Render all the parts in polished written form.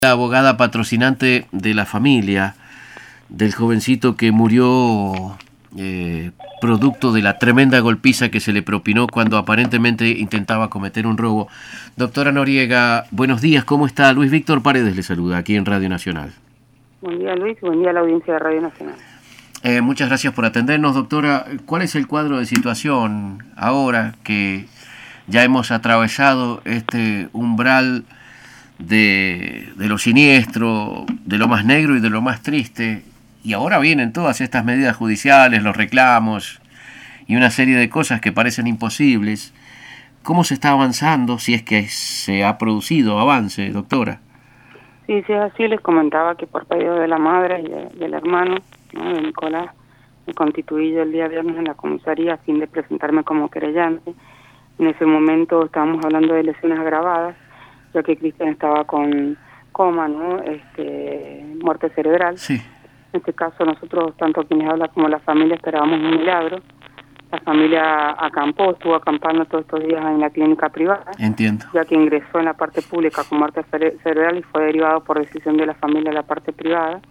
La abogada patrocinante de la familia del jovencito que murió producto de la tremenda golpiza que se le propinó cuando aparentemente intentaba cometer un robo. Doctora Noriega, buenos días, ¿cómo está? Luis Víctor Paredes le saluda aquí en Radio Nacional. Buen día, Luis, buen día a la audiencia de Radio Nacional. Muchas gracias por atendernos, doctora. ¿Cuál es el cuadro de situación ahora que ya hemos atravesado este umbral de lo siniestro, de lo más negro y de lo más triste, y ahora vienen todas estas medidas judiciales, los reclamos y una serie de cosas que parecen imposibles? ¿Cómo se está avanzando, si es que se ha producido avance, doctora? Sí, es así. Les comentaba que por pedido de la madre y del hermano, ¿no?, de Nicolás, me constituí yo el día viernes en la comisaría a fin de presentarme como querellante. En ese momento estábamos hablando de lesiones agravadas, ya que Cristian estaba con coma, ¿no? Muerte cerebral. Sí. En este caso nosotros, tanto quienes hablan como la familia, esperábamos un milagro. La familia acampó, estuvo acampando todos estos días en la clínica privada. Entiendo. Ya que ingresó en la parte pública con muerte cerebral y fue derivado por decisión de la familia a la parte privada.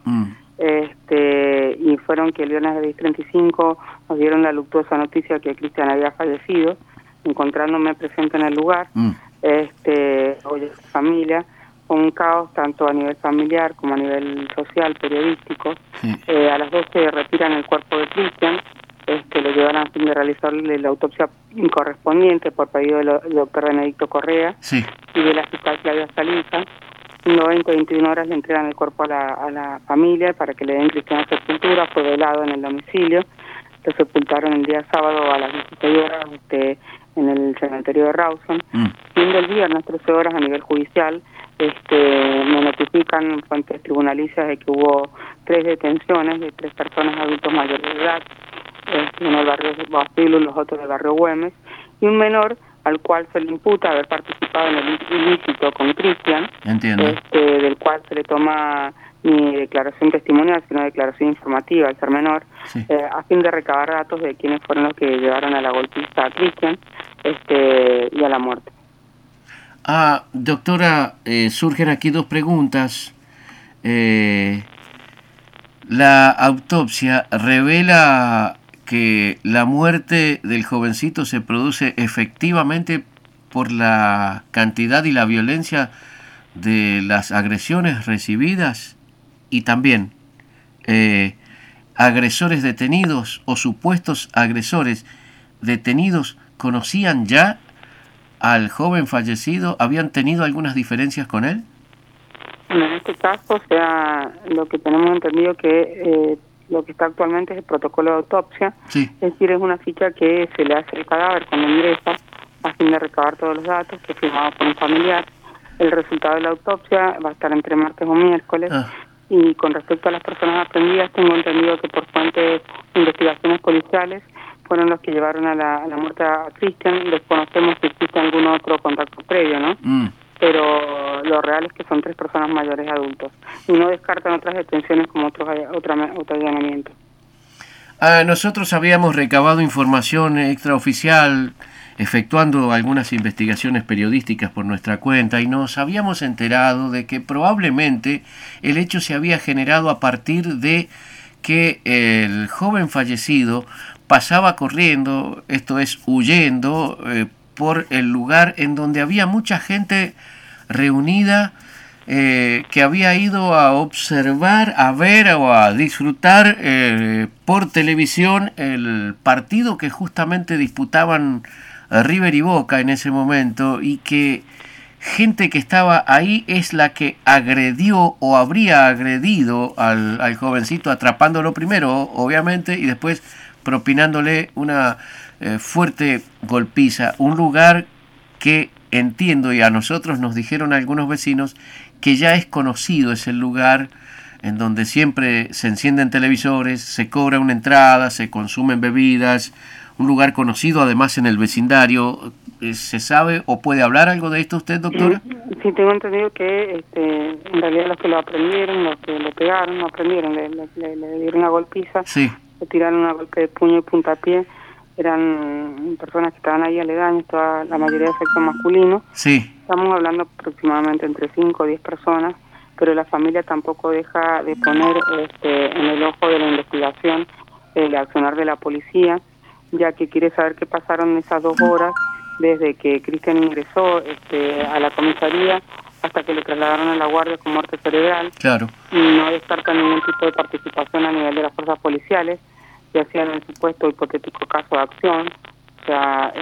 Y fueron que el viernes de 10:35 nos dieron la luctuosa noticia que Cristian había fallecido, encontrándome presente en el lugar. Hoy la familia, con un caos tanto a nivel familiar como a nivel social, periodístico. Sí. A las 12 retiran el cuerpo de Cristian, lo llevan a fin de realizarle la autopsia correspondiente por pedido del doctor Benedicto Correa. Sí. Y de la fiscal Claudia Saliza. 20-21 horas le entregan el cuerpo a la familia para que le den cristiana sepultura. Fue velado en el domicilio. Lo sepultaron el día sábado a las 16 horas en el cementerio de Rawson. Siendo el viernes 13 horas a nivel judicial, me notifican fuentes tribunalicias de que hubo 3 detenciones de 3 personas adultos mayores de edad, uno del barrio Bastilo y los otros del barrio Güemes, y un menor al cual se le imputa haber participado en el ilícito con Cristian. Entiendo. Del cual se le toma ni declaración testimonial, sino declaración informativa al ser menor, Sí. A fin de recabar datos de quiénes fueron los que llevaron a la golpista a Cristian y a la muerte. Doctora, surgen aquí 2 preguntas. La autopsia revela que la muerte del jovencito se produce efectivamente por la cantidad y la violencia de las agresiones recibidas, y también agresores detenidos o supuestos agresores detenidos conocían ya al joven fallecido, habían tenido algunas diferencias con él. Bueno, en este caso, lo que tenemos entendido que lo que está actualmente es el protocolo de autopsia. Sí. Es decir, es una ficha que se le hace al cadáver cuando ingresa a fin de recabar todos los datos, que es firmado por un familiar. El resultado de la autopsia va a estar entre martes o miércoles. Y con respecto a las personas aprendidas, tengo entendido que por fuentes de investigaciones policiales fueron los que llevaron a la muerte a Cristian. Desconocemos si existe algún otro contacto previo, ¿no? Pero lo real es que son 3 personas mayores adultos. Y no descartan otras detenciones como otro allanamiento. Nosotros habíamos recabado información extraoficial, efectuando algunas investigaciones periodísticas por nuestra cuenta, y nos habíamos enterado de que probablemente el hecho se había generado a partir de que el joven fallecido pasaba corriendo, esto es, huyendo, por el lugar en donde había mucha gente reunida, que había ido a observar, a ver o a disfrutar por televisión el partido que justamente disputaban River y Boca en ese momento, y que gente que estaba ahí es la que agredió o habría agredido al jovencito, atrapándolo primero, obviamente, y después propinándole una fuerte golpiza. Un lugar que entiendo, y a nosotros nos dijeron algunos vecinos, que ya es conocido, es el lugar en donde siempre se encienden televisores, se cobra una entrada, se consumen bebidas, un lugar conocido además en el vecindario. ¿Se sabe o puede hablar algo de esto usted, doctora? Sí, tengo entendido que en realidad los que lo aprendieron, los que lo pegaron, no aprendieron, le dieron una golpiza, Sí. Le tiraron una golpe de puño y puntapié, eran personas que estaban ahí aledañas, la mayoría de sexo masculino. Sí. Estamos hablando aproximadamente entre 5 o 10 personas. pero la familia tampoco deja de poner en el ojo de la investigación el accionar de la policía, ya que quiere saber qué pasaron esas 2 horas desde que Cristian ingresó a la comisaría hasta que lo trasladaron a la guardia con muerte cerebral. Claro. Y no descarta ningún tipo de participación a nivel de las fuerzas policiales, ya sea en el supuesto hipotético caso de acción, o sea,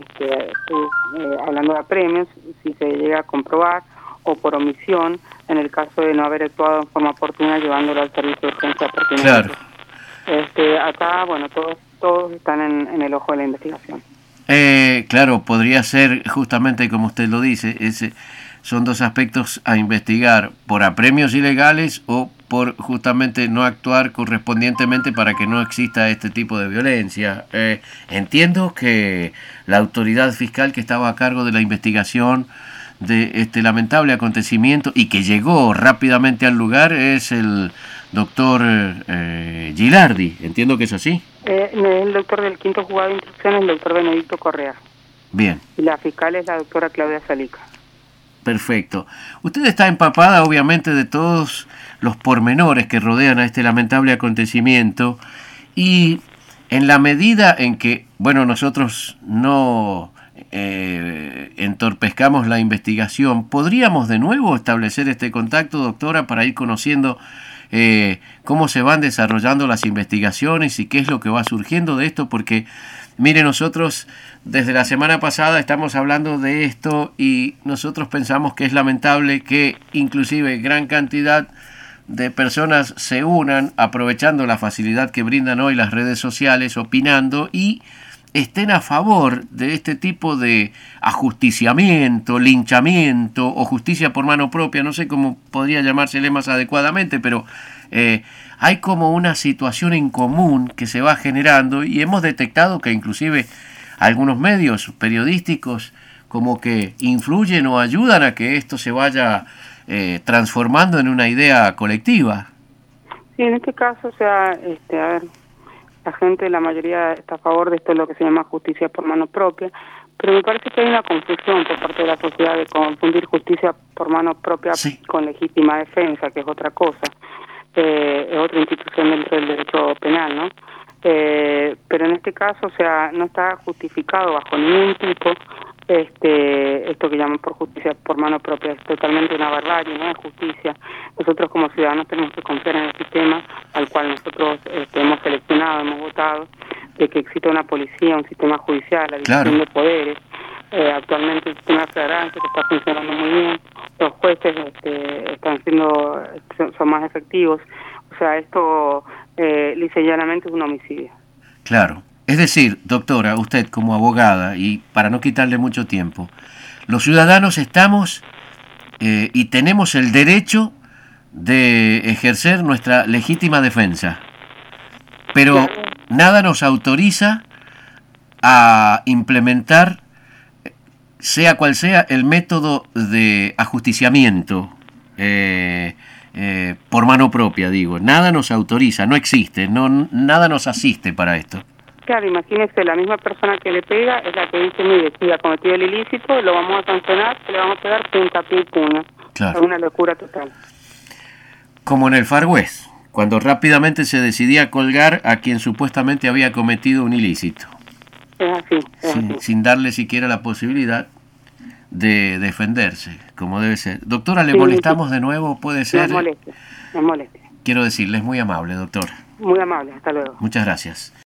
hablando de apremios, si se llega a comprobar, o por omisión, en el caso de no haber actuado en forma oportuna llevándolo al servicio de urgencia pertinente. Claro. Acá, bueno, todos están en el ojo de la investigación. Claro, podría ser justamente como usted lo dice, son 2 aspectos a investigar, por apremios ilegales o por justamente no actuar correspondientemente para que no exista este tipo de violencia. Entiendo que la autoridad fiscal que estaba a cargo de la investigación de este lamentable acontecimiento y que llegó rápidamente al lugar es el doctor Gilardi. Entiendo que es así. El doctor del 5º juzgado de instrucción es el doctor Benedicto Correa. Bien. Y la fiscal es la doctora Claudia Salica. Perfecto. Usted está empapada obviamente de todos los pormenores que rodean a este lamentable acontecimiento y en la medida en que, bueno, nosotros no entorpezcamos la investigación, ¿podríamos de nuevo establecer este contacto, doctora, para ir conociendo cómo se van desarrollando las investigaciones y qué es lo que va surgiendo de esto? Porque, mire, nosotros desde la semana pasada estamos hablando de esto y nosotros pensamos que es lamentable que inclusive gran cantidad de personas se unan aprovechando la facilidad que brindan hoy las redes sociales, opinando y estén a favor de este tipo de ajusticiamiento, linchamiento o justicia por mano propia, no sé cómo podría llamársele más adecuadamente, pero hay como una situación en común que se va generando y hemos detectado que inclusive algunos medios periodísticos como que influyen o ayudan a que esto se vaya transformando en una idea colectiva. Sí, en este caso, o sea, a ver, la gente, la mayoría está a favor de esto, lo que se llama justicia por mano propia, pero me parece que hay una confusión por parte de la sociedad de confundir justicia por mano propia con legítima defensa, que es otra cosa, es otra institución dentro del derecho penal, ¿no? Pero en este caso, o sea, no está justificado bajo ningún tipo esto que llaman por justicia por mano propia. Es totalmente una barbarie, no es justicia. Nosotros como ciudadanos tenemos que confiar en el sistema al cual nosotros hemos seleccionado, hemos votado, de que existe una policía, un sistema judicial, la división de poderes. Actualmente el sistema de flagrancia que está funcionando muy bien, los jueces son más efectivos. O sea, esto lisa y llanamente es un homicidio. Claro. Es decir, doctora, usted como abogada, y para no quitarle mucho tiempo, los ciudadanos estamos y tenemos el derecho de ejercer nuestra legítima defensa, pero nada nos autoriza a implementar, sea cual sea, el método de ajusticiamiento por mano propia, digo. Nada nos autoriza, no existe, nada nos asiste para esto. Claro, imagínese, la misma persona que le pega es la que dice, mire, si ha cometido el ilícito, lo vamos a sancionar, le vamos a pegar puntapié y puna. Claro. Es una locura total. Como en el Far West, cuando rápidamente se decidía colgar a quien supuestamente había cometido un ilícito. Es así, así. Sin darle siquiera la posibilidad de defenderse, como debe ser. Doctora, ¿le molestamos de nuevo? ¿Puede ser? No moleste. Quiero decirle, es muy amable, doctora. Muy amable, hasta luego. Muchas gracias.